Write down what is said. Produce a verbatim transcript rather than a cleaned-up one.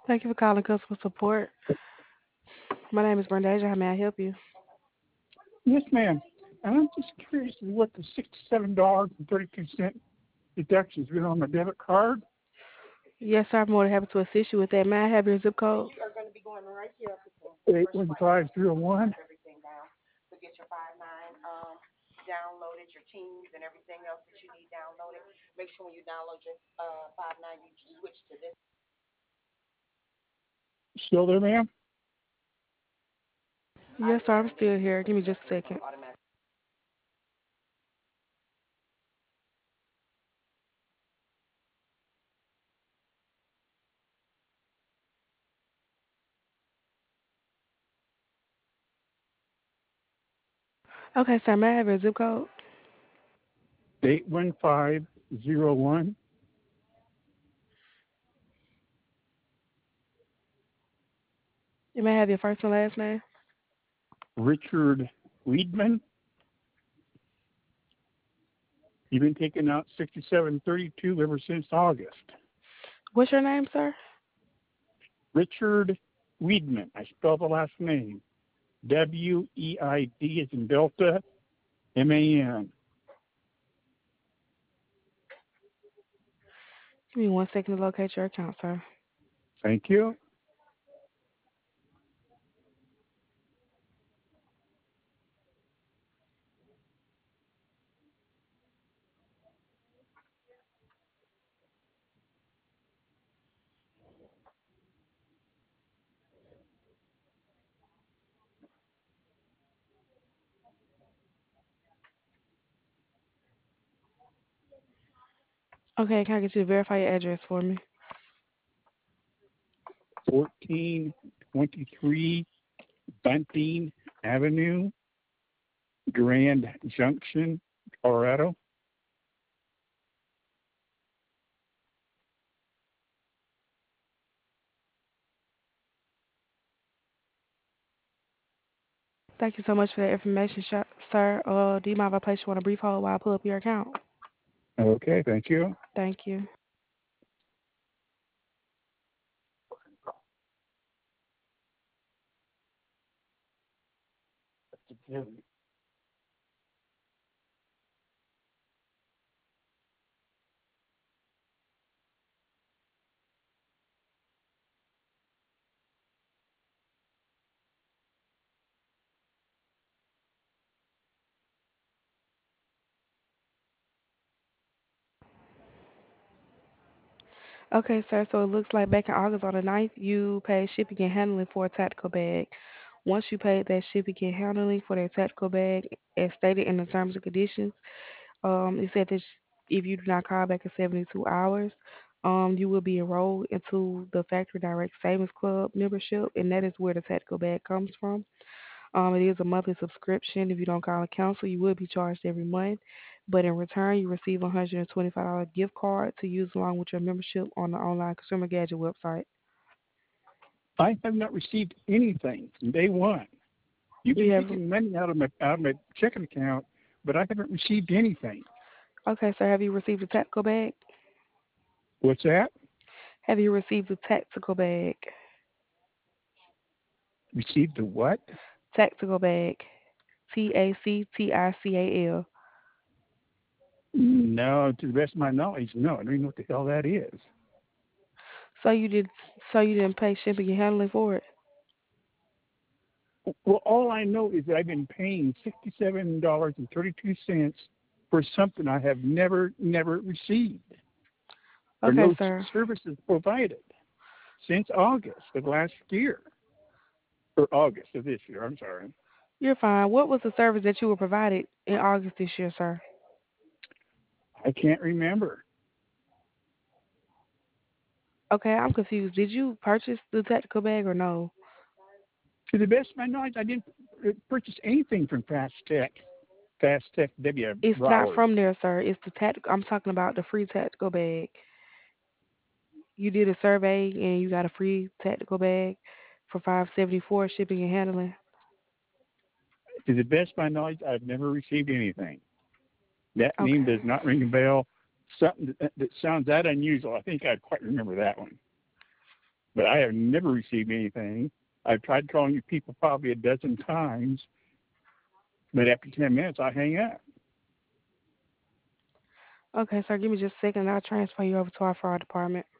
Thank you for calling customer support. My name is Brendasia. How may I help you? Yes, ma'am. And I'm just curious as what the sixty-seven dollars and thirty-two cents deductions been on my debit card. Yes, sir. I'm more than happy to assist you with that. May I have your zip code? Eight one five zero one. Still there, ma'am? Yes, sir. I'm still here. Give me just a second. Okay, sir. May I have your zip code? Eight one five zero one. You may I have your first and last name. Richard Weedman. You've been taking out sixty-seven thirty-two ever since August. What's your name, sir? Richard Weedman. I spell the last name. W E I D as in Delta, M A N. Give me one second to locate your account, sir. Thank you. Okay, can I get you to verify your address for me? fourteen twenty-three Bunting Avenue, Grand Junction, Colorado. Thank you so much for that information, sh- sir. Uh, do you mind if I place you on a brief hold while I pull up your account? Okay, thank you. Thank you. Okay, sir. So it looks like back in August on the ninth, you paid shipping and handling for a tactical bag. Once you paid that shipping and handling for that tactical bag, as stated in the terms and conditions, um, it said that sh- if you do not call back in seventy-two hours, um, you will be enrolled into the Factory Direct Savings Club membership, and that is where the tactical bag comes from. Um, it is a monthly subscription. If you don't call and cancel, you will be charged every month. But in return, you receive a one hundred twenty-five dollars gift card to use along with your membership on the online consumer gadget website. I have not received anything from day one. You've been You have, taking money out of my out of my checking account, but I haven't received anything. okay, sir, have you received a tactical bag? What's that? Have you received a tactical bag? Received the what? Tactical bag. T A C T I C A L. No, to the best of my knowledge, no. I don't even know what the hell that is. So you did, so you didn't pay shipping and handling for it? Well, all I know is that I've been paying sixty-seven dollars and thirty-two cents for something I have never, never received, or Okay, no sir. services provided since August of last year, or August of this year. I'm sorry. You're fine. What was the service that you were provided in August this year, sir? I can't remember. Okay, I'm confused. Did you purchase the tactical bag or no? To the best of my knowledge, I didn't uh, purchase anything from Fast Tech, Fast Tech W. It's not Broward. from there, sir. It's the tactical. I'm talking about the free tactical bag. You did a survey and you got a free tactical bag for five seventy four shipping and handling. To the best of my knowledge, I've never received anything. That name Okay. does not ring a bell. Something that, that sounds that unusual. I think I'd quite remember that one. but I have never received anything. I've tried calling you people probably a dozen times, but after ten minutes, I hang up. Okay, sir, give me just a second and I'll transfer you over to our fraud department.